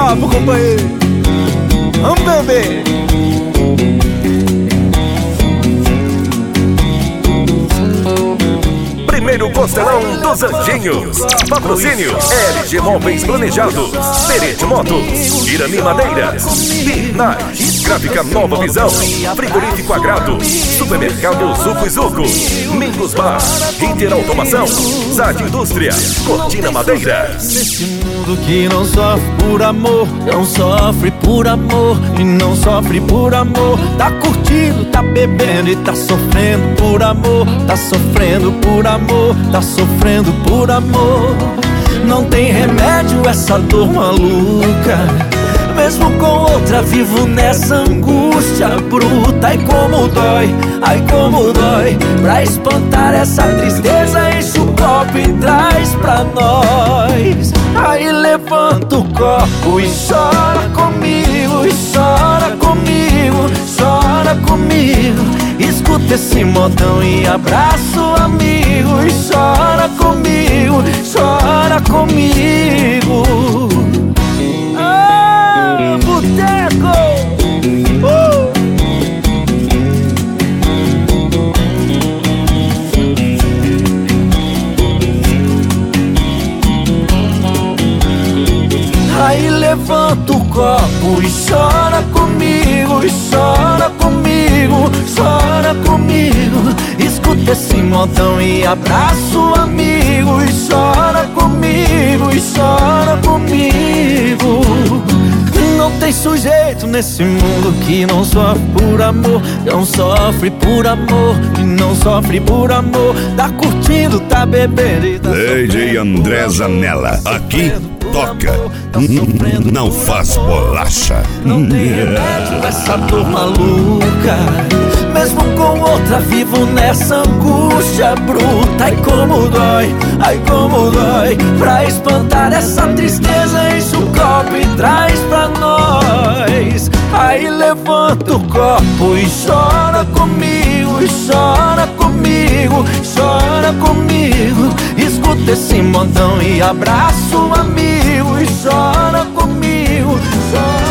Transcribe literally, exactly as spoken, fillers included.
brabo, companheiro. Vamos beber. Primeiro Costelão dos Anjinhos. Patrocínio L G Móveis Planejados, Perete Motos, Irani Madeiras, Birnais, Gráfica Nova Visão, Frigorífico Agrado, Supermercado Zuco e Zuco, Mingos Bar, Inter Automação, Zad Indústria, Cortina Madeiras. Nesse mundo que não sofre por amor, não sofre por amor e não sofre por amor, tá curtindo, tá bebendo e tá sofrendo por amor, tá sofrendo por amor, tá sofrendo por amor. Não tem remédio essa dor maluca, mesmo com outra vivo nessa angústia bruta. Ai como dói, ai como dói. Pra espantar essa tristeza enche o copo e traz pra nós. Aí levanta o copo e chora comigo, e chora comigo, chora comigo. Escuta esse modão e abraça o amigo, e chora comigo, chora comigo. Ah, boteco! Uh! Aí levanta o copo e chora comigo, e chora comigo, chora comigo. Escuta esse modão e abraça o amigo, e chora comigo, e chora comigo. Não tem sujeito nesse mundo que não sofre por amor, não sofre por amor e não sofre por amor. Tá curtindo, tá bebendo e tá D J André Zanella, aqui toca, não faz bolacha. Não tem remédio essa dor maluca, mesmo com outra vivo nessa angústia bruta. Ai como dói, ai como dói. Pra espantar essa tristeza enche o copo e traz pra nós. Aí levanta o copo e chora comigo, e chora comigo, chora comigo. Escuta esse modão e abraça o amigo, e chora comigo, chora